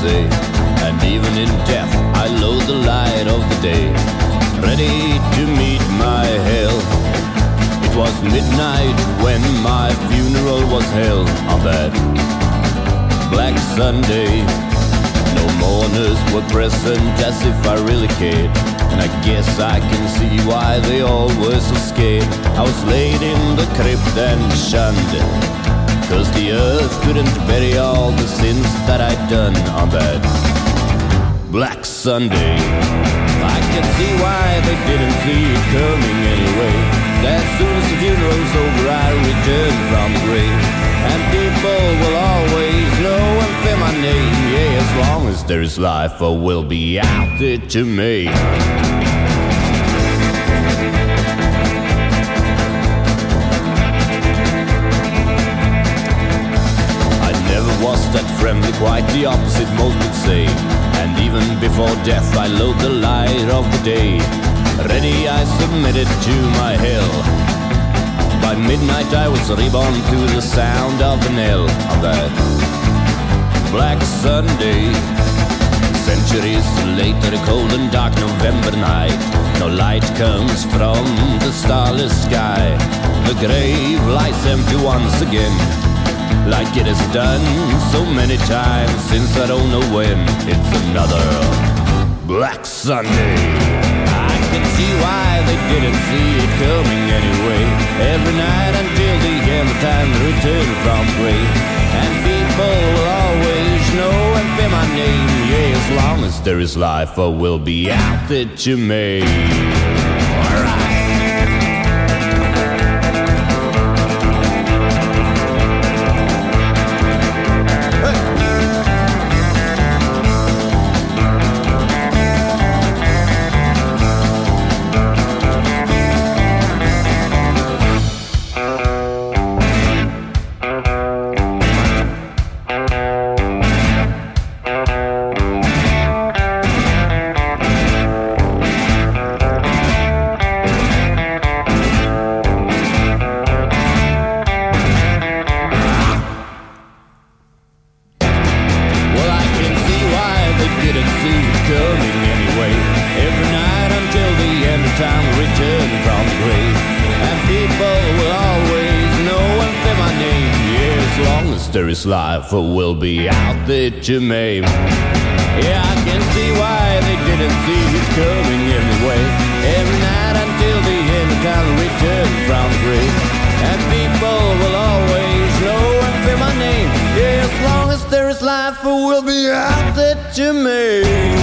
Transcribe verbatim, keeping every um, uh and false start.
say. And even in death, I loathe the light of the day. Ready to meet my hell. It was midnight when my funeral was held on that Black Sunday. No mourners were present as if I really cared. And I guess I can see why they all were so scared. I was laid in the crypt and shunned, 'cause the earth couldn't bury all the sins that I'd done on that Black Sunday. I can see why they didn't see it coming anyway. As soon as the funeral's over, I return from the grave. And people will always know and fear my name. Yeah, as long as there is life, I will be out there to me. I never was that friendly, quite the opposite most would say. And even before death, I loathe the light of the day. Ready, I submitted to my hell. By midnight I was reborn to the sound of the knell on that Black Sunday. Centuries later, a cold and dark November night, no light comes from the starless sky. The grave lies empty once again, like it has done so many times since I don't know when. It's another Black Sunday. I can see why they didn't see it coming anyway. Every night until the end of time, the return from grave. And people will always know and fear my name. Yeah, as long as there is life, I will be out there to me. Alright. There is life, or will be out there to me. Yeah, I can see why they didn't see it coming anyway. Every night until the end of time, return from the grave. And people will always know and fear my name. Yeah, as long as there is life, or will be out there to me.